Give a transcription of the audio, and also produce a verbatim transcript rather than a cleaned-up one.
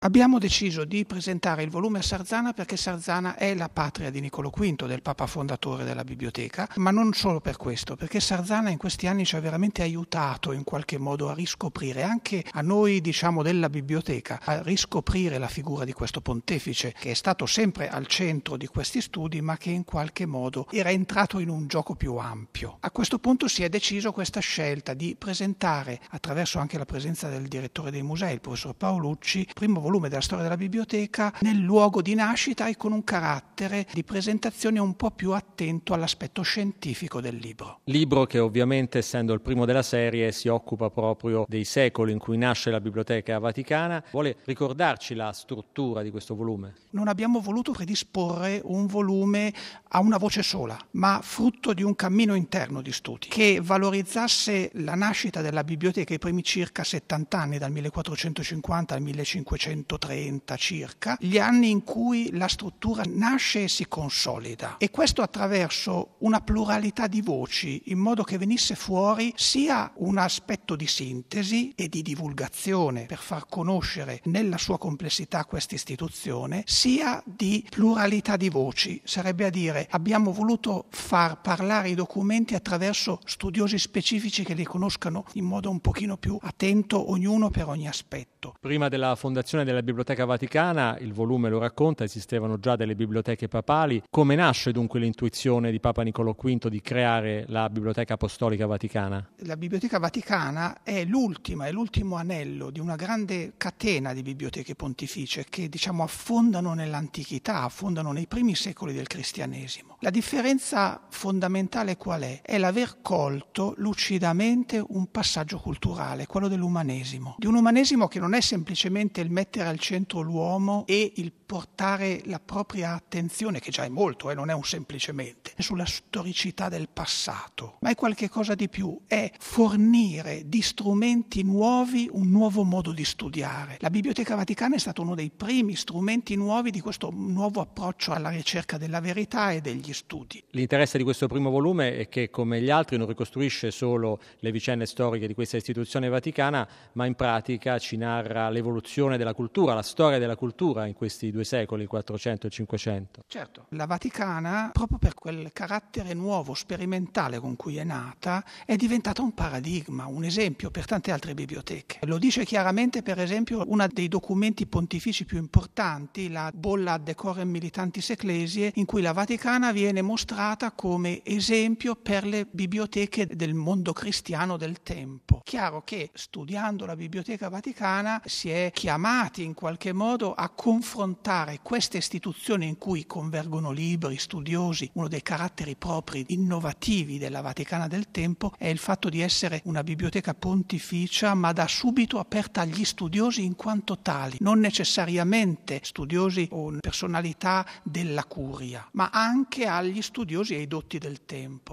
Abbiamo deciso di presentare il volume a Sarzana perché Sarzana è la patria di Niccolò quinto, del papa fondatore della biblioteca, ma non solo per questo, perché Sarzana in questi anni ci ha veramente aiutato in qualche modo a riscoprire, anche a noi diciamo della biblioteca, a riscoprire la figura di questo pontefice che è stato sempre al centro di questi studi, ma che in qualche modo era entrato in un gioco più ampio. A questo punto si è deciso questa scelta di presentare, attraverso anche la presenza del direttore dei musei, il professor Paolucci, il primo volume della storia della biblioteca nel luogo di nascita e con un carattere di presentazione un po' più attento all'aspetto scientifico del libro. Libro che ovviamente, essendo il primo della serie, si occupa proprio dei secoli in cui nasce la Biblioteca Vaticana. Vuole ricordarci la struttura di questo volume? Non abbiamo voluto predisporre un volume a una voce sola, ma frutto di un cammino interno di studi che valorizzasse la nascita della biblioteca i primi circa settanta anni, dal millequattrocentocinquanta al millecinquecentotrenta circa, gli anni in cui la struttura nasce e si consolida, e questo attraverso una pluralità di voci, in modo che venisse fuori sia un aspetto di sintesi e di divulgazione per far conoscere nella sua complessità questa istituzione, sia di pluralità di voci, sarebbe a dire abbiamo voluto far parlare i documenti attraverso studiosi specifici che li conoscano in modo un pochino più attento, ognuno per ogni aspetto. Prima della fondazione della Biblioteca Vaticana, il volume lo racconta, esistevano già delle biblioteche papali. Come nasce dunque l'intuizione di Papa Niccolò quinto di creare la Biblioteca Apostolica Vaticana? La Biblioteca Vaticana è l'ultima, è l'ultimo anello di una grande catena di biblioteche pontificie che diciamo affondano nell'antichità, affondano nei primi secoli del cristianesimo. La differenza fondamentale qual è? È l'aver colto lucidamente un passaggio culturale, quello dell'umanesimo, di un umanesimo che non è semplicemente il mettere al centro l'uomo e il portare la propria attenzione, che già è molto, eh, non è un semplicemente, sulla storicità del passato, ma è qualche cosa di più, è fornire di strumenti nuovi un nuovo modo di studiare. La Biblioteca Vaticana è stato uno dei primi strumenti nuovi di questo nuovo approccio alla ricerca della verità e degli studi. L'interesse di questo primo volume è che, come gli altri, non ricostruisce solo le vicende storiche di questa istituzione vaticana, ma in pratica ci narra l'evoluzione della cultura, la storia della cultura in questi due secoli, il quattrocento e il cinquecento. Certo, la Vaticana, proprio per quel carattere nuovo, sperimentale con cui è nata, è diventata un paradigma, un esempio per tante altre biblioteche. Lo dice chiaramente, per esempio, uno dei documenti pontifici più importanti, la Bolla ad decorem militantis ecclesiae, in cui la Vaticana viene mostrata come esempio per le biblioteche del mondo cristiano del tempo. Chiaro che studiando la Biblioteca Vaticana si è chiamati in qualche modo a confrontare queste istituzioni in cui convergono libri, studiosi. Uno dei caratteri propri innovativi della Vaticana del tempo è il fatto di essere una biblioteca pontificia, ma da subito aperta agli studiosi in quanto tali, non necessariamente studiosi o personalità della curia, ma anche agli studiosi e ai dotti del tempo.